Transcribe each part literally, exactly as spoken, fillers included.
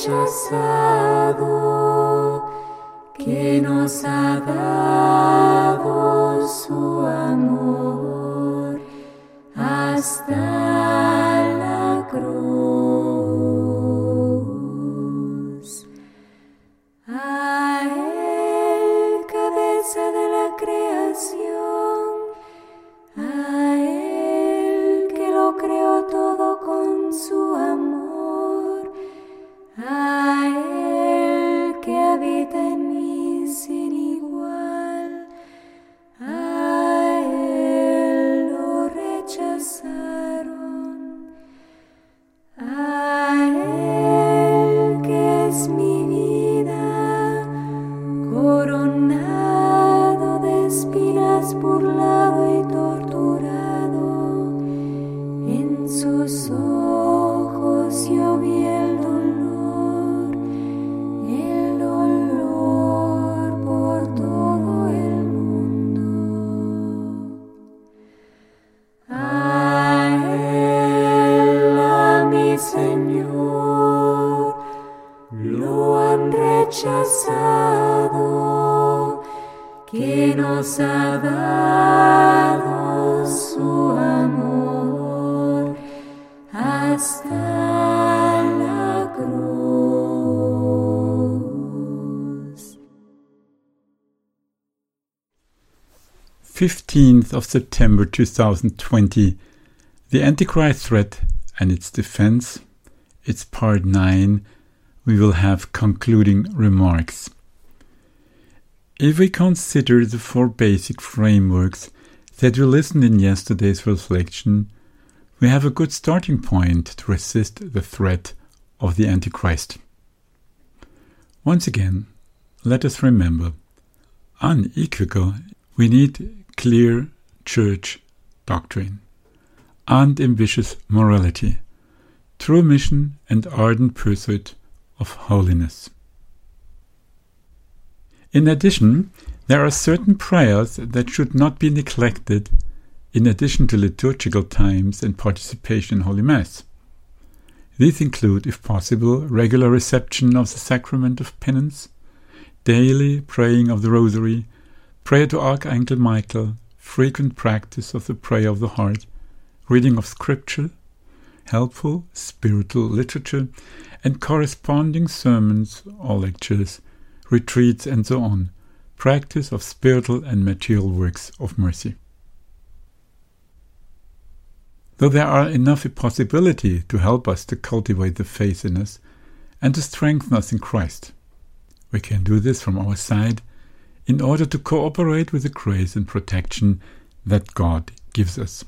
rechazado, que nos ha dado su amor hasta la cruz. A Él, cabeza de la creación, a Él que lo creó todo con su amor, a Él que habita en mí sin igual, a Él lo rechazaron, a Él que es mi vida, coronado de espinas, burlado y torturado, en sus ojos yo vi el dolor, el dolor por todo el mundo. A Él, a mi Señor, lo han rechazado, que nos ha dado su amor hasta la cruz. fifteenth of September two thousand twenty, The Antichrist Threat and its Defense. It's part nine. We will have concluding remarks. If we consider the four basic frameworks that we listened in yesterday's reflection, we have a good starting point to resist the threat of the Antichrist. Once again, let us remember, unequivocal, we need clear church doctrine, unambitious morality, true mission and ardent pursuit of holiness. In addition, there are certain prayers that should not be neglected in addition to liturgical times and participation in Holy Mass. These include, if possible, regular reception of the sacrament of penance, daily praying of the Rosary, prayer to Archangel Michael, frequent practice of the prayer of the heart, reading of Scripture, helpful spiritual literature, and corresponding sermons or lectures, retreats, and so on, practice of spiritual and material works of mercy. Though there are enough possibility to help us to cultivate the faith in us and to strengthen us in Christ, we can do this from our side in order to cooperate with the grace and protection that God gives us.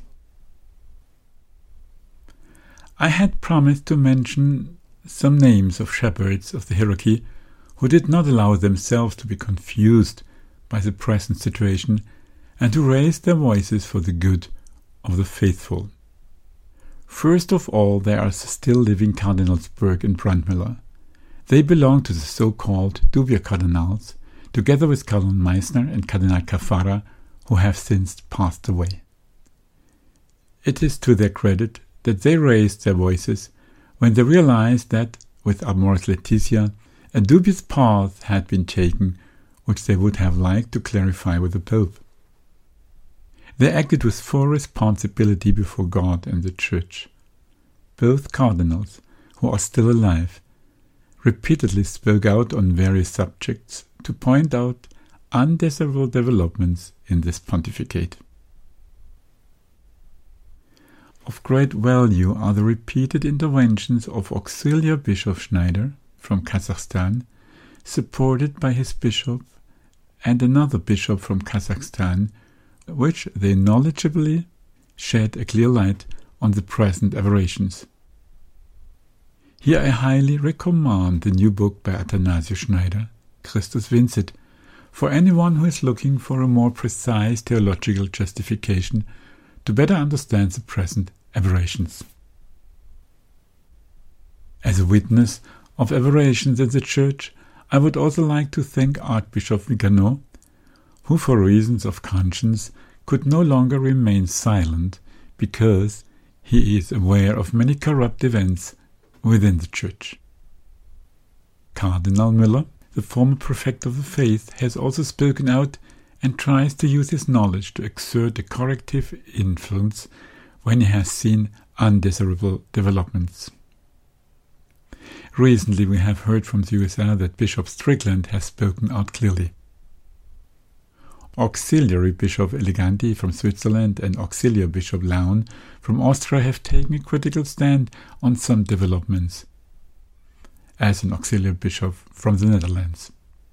I had promised to mention some names of shepherds of the hierarchy who did not allow themselves to be confused by the present situation and who raised their voices for the good of the faithful. First of all, there are the still living Cardinals Berg and Brandmüller. They belong to the so-called Dubier Cardinals, together with Cardinal Meissner and Cardinal Caffarra, who have since passed away. It is to their credit that they raised their voices when they realized that, with Amoris Laetitia, a dubious path had been taken which they would have liked to clarify with the Pope. They acted with full responsibility before God and the Church. Both cardinals, who are still alive, repeatedly spoke out on various subjects to point out undesirable developments in this pontificate. Of great value are the repeated interventions of Auxiliary Bishop Schneider from Kazakhstan, supported by his bishop and another bishop from Kazakhstan, which they knowledgeably shed a clear light on the present aberrations. Here I highly recommend the new book by Athanasius Schneider, Christus Vincit, for anyone who is looking for a more precise theological justification to better understand the present aberrations. As a witness of aberrations in the Church, I would also like to thank Archbishop Vigano, who for reasons of conscience could no longer remain silent because he is aware of many corrupt events within the Church. Cardinal Müller, the former prefect of the faith, has also spoken out and tries to use his knowledge to exert a corrective influence when he has seen undesirable developments. Recently we have heard from the U S A that Bishop Strickland has spoken out clearly. Auxiliary Bishop Eleganti from Switzerland and Auxiliary Bishop Laun from Austria have taken a critical stand on some developments, as an Auxiliary Bishop from the Netherlands.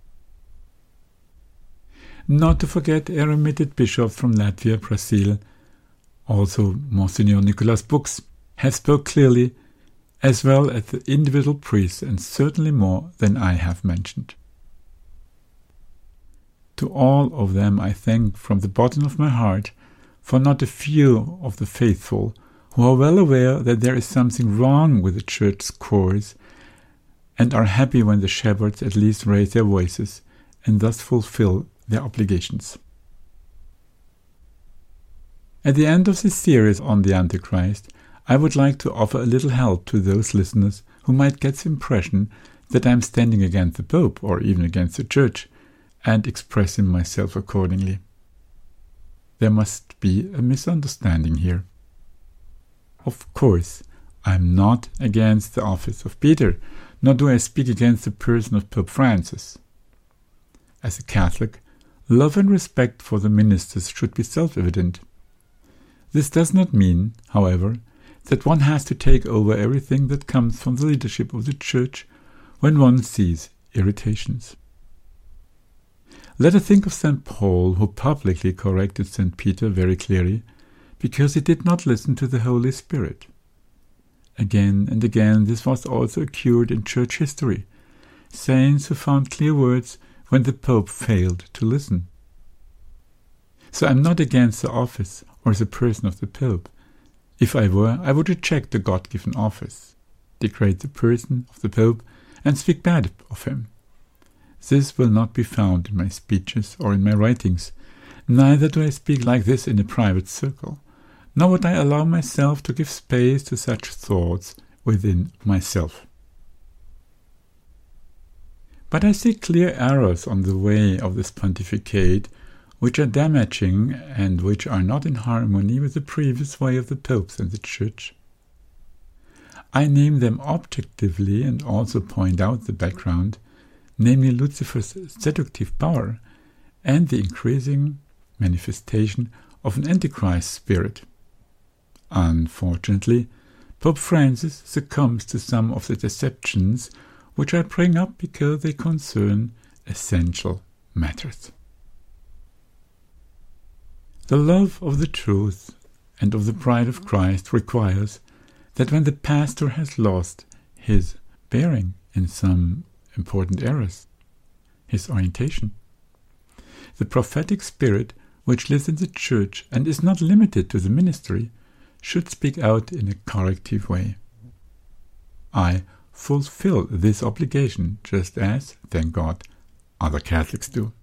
Not to forget a remitted bishop from Latvia, Brazil, also Monsignor Nicholas Bux, has spoke clearly, as well as the individual priests, and certainly more than I have mentioned. To all of them I thank from the bottom of my heart, for not a few of the faithful who are well aware that there is something wrong with the Church's course, and are happy when the shepherds at least raise their voices and thus fulfill their obligations. At the end of this series on the Antichrist, I would like to offer a little help to those listeners who might get the impression that I am standing against the Pope or even against the Church, and expressing myself accordingly. There must be a misunderstanding here. Of course, I am not against the office of Peter, nor do I speak against the person of Pope Francis. As a Catholic, love and respect for the ministers should be self-evident. This does not mean, however, that one has to take over everything that comes from the leadership of the Church when one sees irritations. Let us think of Saint Paul, who publicly corrected Saint Peter very clearly, because he did not listen to the Holy Spirit. Again and again this was also occurred in Church history, saints who found clear words when the Pope failed to listen. So I am not against the office or the person of the Pope. If I were, I would reject the God-given office, degrade the person of the Pope, and speak bad of him. This will not be found in my speeches or in my writings. Neither do I speak like this in a private circle, nor would I allow myself to give space to such thoughts within myself. But I see clear errors on the way of this pontificate, which are damaging and which are not in harmony with the previous way of the popes and the Church. I name them objectively and also point out the background, namely Lucifer's seductive power and the increasing manifestation of an Antichrist spirit. Unfortunately, Pope Francis succumbs to some of the deceptions which I bring up because they concern essential matters. The love of the truth and of the bride of Christ requires that when the pastor has lost his bearing in some important areas, his orientation, the prophetic spirit which lives in the Church and is not limited to the ministry should speak out in a corrective way. I fulfill this obligation just as, thank God, other Catholics do.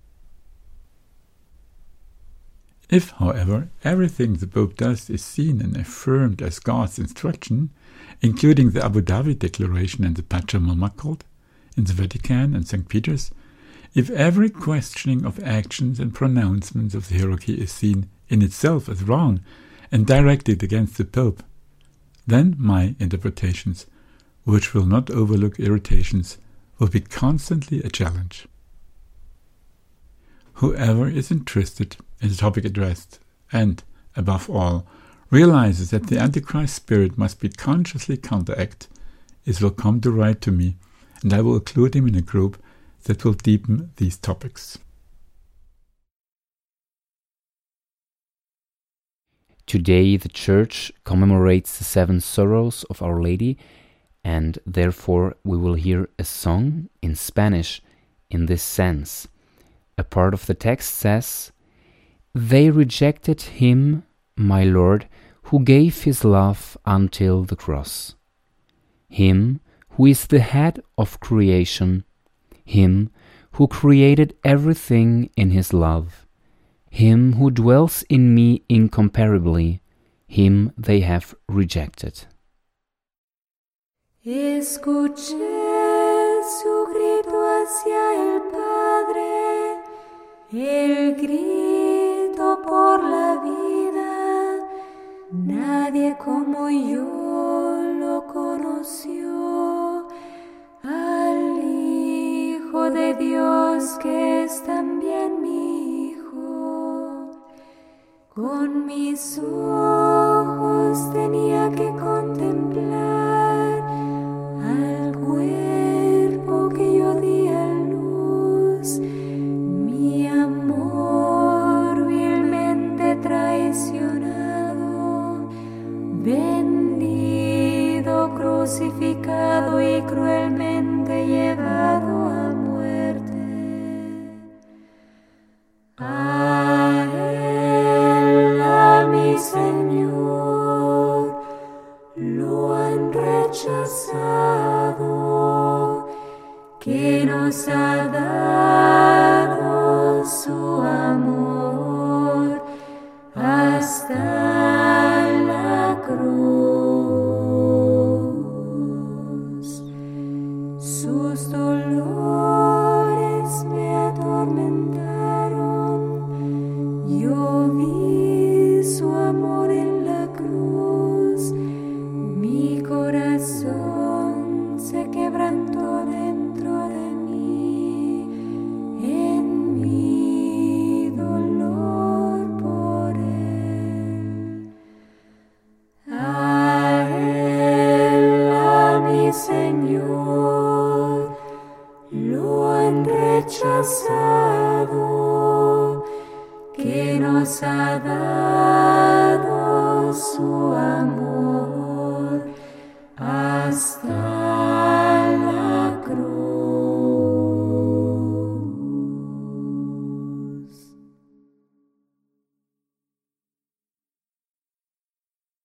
If, however, everything the Pope does is seen and affirmed as God's instruction, including the Abu Dhabi Declaration and the Pachamama Code in the Vatican and Saint Peter's, if every questioning of actions and pronouncements of the hierarchy is seen in itself as wrong and directed against the Pope, then my interpretations, which will not overlook irritations, will be constantly a challenge. Whoever is interested in the topic addressed and, above all, realizes that the Antichrist spirit must be consciously counteracted, is welcome to write to me, and I will include him in a group that will deepen these topics. Today the Church commemorates the seven sorrows of Our Lady, and therefore we will hear a song in Spanish in this sense. A part of the text says, "They rejected him, my Lord, who gave his love until the cross. Him who is the head of creation, him who created everything in his love, him who dwells in me incomparably, him they have rejected." Escuché su grito. hacia el Padre, el grito por la vida. Nadie como yo lo conoció, al Hijo de Dios que es también mi Hijo. Con mis ojos tenía que contemplar al cuerpo que yo di a luz, mi amor vilmente traicionado, vendido, crucificado y cruelmente llevado a muerte. A Él, a mi Señor, lo han rechazado, que nos ha dado su amor hasta la cruz. Sus dolores me atormentaron, yo vi su amor en la cruz, mi corazón se quebrantó dentro de mí, en mi dolor por Él. A Él, a mi Señor, lo han rechazado, que nos ha dado su amor hasta